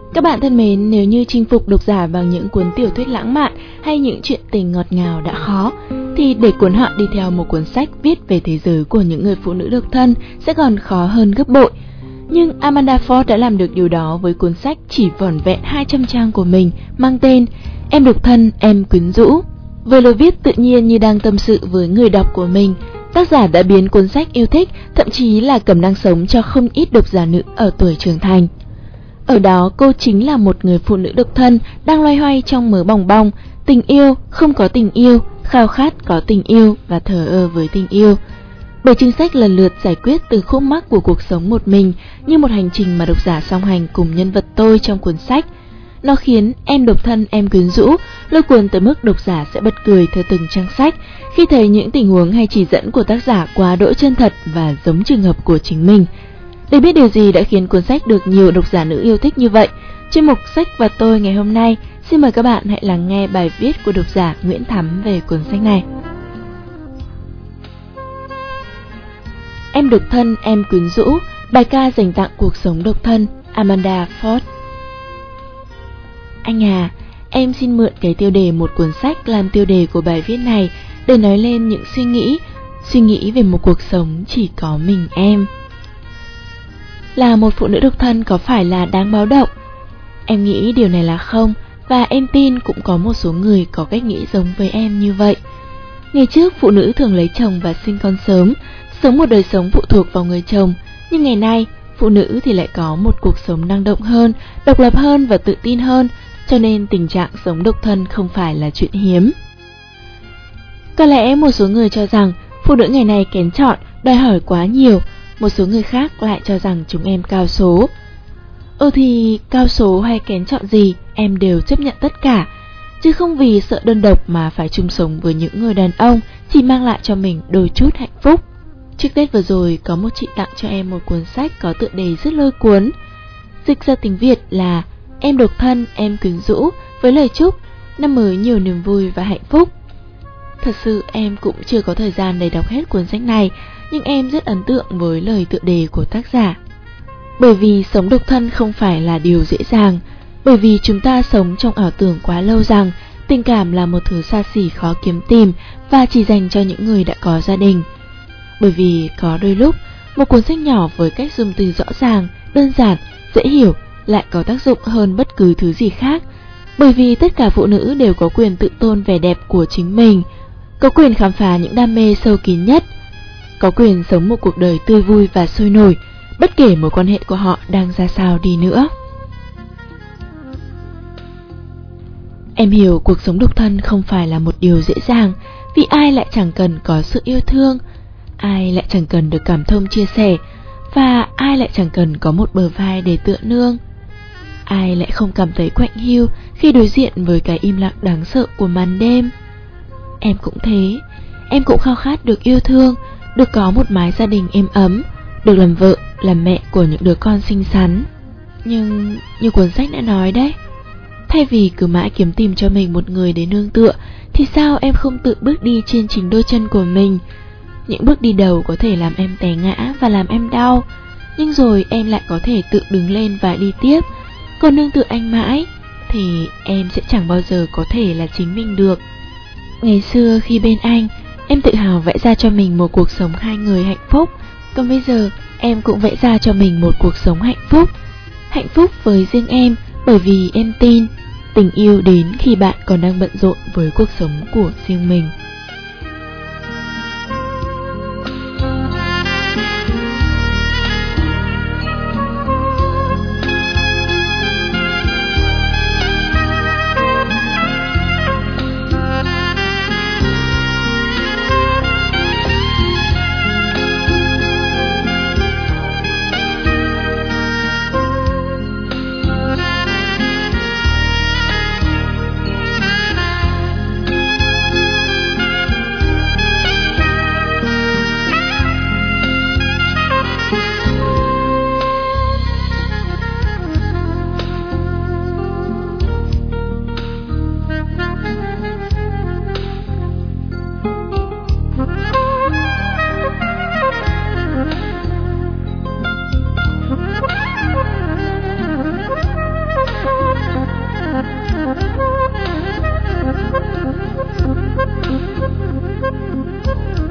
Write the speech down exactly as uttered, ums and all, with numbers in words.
Các bạn thân mến, nếu như chinh phục độc giả bằng những cuốn tiểu thuyết lãng mạn hay những chuyện tình ngọt ngào đã khó, thì để cuốn họ đi theo một cuốn sách viết về thế giới của những người phụ nữ độc thân sẽ còn khó hơn gấp bội. Nhưng Amanda Ford đã làm được điều đó với cuốn sách chỉ vỏn vẹn hai trăm trang của mình, mang tên Em độc thân, em quyến rũ. Với lối viết tự nhiên như đang tâm sự với người đọc của mình, tác giả đã biến cuốn sách yêu thích, thậm chí là cầm năng sống cho không ít độc giả nữ ở tuổi trưởng thành. Ở đó cô chính là một người phụ nữ độc thân đang loay hoay trong mớ bòng bong, tình yêu, không có tình yêu, khao khát có tình yêu và thờ ơ với tình yêu. Bảy chương sách lần lượt giải quyết từng khúc mắc của cuộc sống một mình, như một hành trình mà độc giả song hành cùng nhân vật tôi trong cuốn sách. Nó khiến Em độc thân, em quyến rũ lôi cuốn tới mức độc giả sẽ bật cười theo từng trang sách khi thấy những tình huống hay chỉ dẫn của tác giả quá đỗi chân thật và giống trường hợp của chính mình. Để biết điều gì đã khiến cuốn sách được nhiều độc giả nữ yêu thích như vậy, chuyên mục Sách và Tôi ngày hôm nay xin mời các bạn hãy lắng nghe bài viết của độc giả Nguyễn Thắm về cuốn sách này. Em độc thân, em quyến rũ, bài ca dành tặng cuộc sống độc thân, Amanda Ford. Anh à, em xin mượn cái tiêu đề một cuốn sách làm tiêu đề của bài viết này để nói lên những suy nghĩ, suy nghĩ về một cuộc sống chỉ có mình em. Là một phụ nữ độc thân có phải là đáng báo động? Em nghĩ điều này là không, và em tin cũng có một số người có cách nghĩ giống với em như vậy. Ngày trước phụ nữ thường lấy chồng và sinh con sớm, sống một đời sống phụ thuộc vào người chồng, nhưng ngày nay phụ nữ thì lại có một cuộc sống năng động hơn, độc lập hơn và tự tin hơn, cho nên tình trạng sống độc thân không phải là chuyện hiếm. Có lẽ một số người cho rằng phụ nữ ngày nay kén chọn, đòi hỏi quá nhiều, một số người khác lại cho rằng chúng em cao số. Ừ thì cao số hay kén chọn gì, em đều chấp nhận tất cả, chứ không vì sợ đơn độc mà phải chung sống với những người đàn ông chỉ mang lại cho mình đôi chút hạnh phúc. Trước Tết vừa rồi có một chị tặng cho em một cuốn sách có tựa đề rất lôi cuốn. Dịch ra tiếng Việt là Em độc thân, em quyến rũ, với lời chúc năm mới nhiều niềm vui và hạnh phúc. Thật sự em cũng chưa có thời gian để đọc hết cuốn sách này, nhưng em rất ấn tượng với lời tựa đề của tác giả. Bởi vì sống độc thân không phải là điều dễ dàng, bởi vì chúng ta sống trong ảo tưởng quá lâu rằng tình cảm là một thứ xa xỉ khó kiếm tìm và chỉ dành cho những người đã có gia đình. Bởi vì có đôi lúc, một cuốn sách nhỏ với cách dùng từ rõ ràng, đơn giản, dễ hiểu lại có tác dụng hơn bất cứ thứ gì khác. Bởi vì tất cả phụ nữ đều có quyền tự tôn vẻ đẹp của chính mình, có quyền khám phá những đam mê sâu kín nhất, có quyền sống một cuộc đời tươi vui và sôi nổi, bất kể mối quan hệ của họ đang ra sao đi nữa. Em hiểu cuộc sống độc thân không phải là một điều dễ dàng, vì ai lại chẳng cần có sự yêu thương, ai lại chẳng cần được cảm thông chia sẻ, và ai lại chẳng cần có một bờ vai để tựa nương. Ai lại không cảm thấy quạnh hiu khi đối diện với cái im lặng đáng sợ của màn đêm. Em cũng thế, em cũng khao khát được yêu thương, được có một mái gia đình êm ấm, được làm vợ, làm mẹ của những đứa con xinh xắn. Nhưng như cuốn sách đã nói đấy, thay vì cứ mãi kiếm tìm cho mình một người để nương tựa, thì sao em không tự bước đi trên chính đôi chân của mình? Những bước đi đầu có thể làm em té ngã và làm em đau, nhưng rồi em lại có thể tự đứng lên và đi tiếp. Còn nương tựa anh mãi thì em sẽ chẳng bao giờ có thể là chính mình được. Ngày xưa khi bên anh, em tự hào vẽ ra cho mình một cuộc sống hai người hạnh phúc. Còn bây giờ em cũng vẽ ra cho mình một cuộc sống hạnh phúc. Hạnh phúc với riêng em, bởi vì em tin tình yêu đến khi bạn còn đang bận rộn với cuộc sống của riêng mình. Thank you.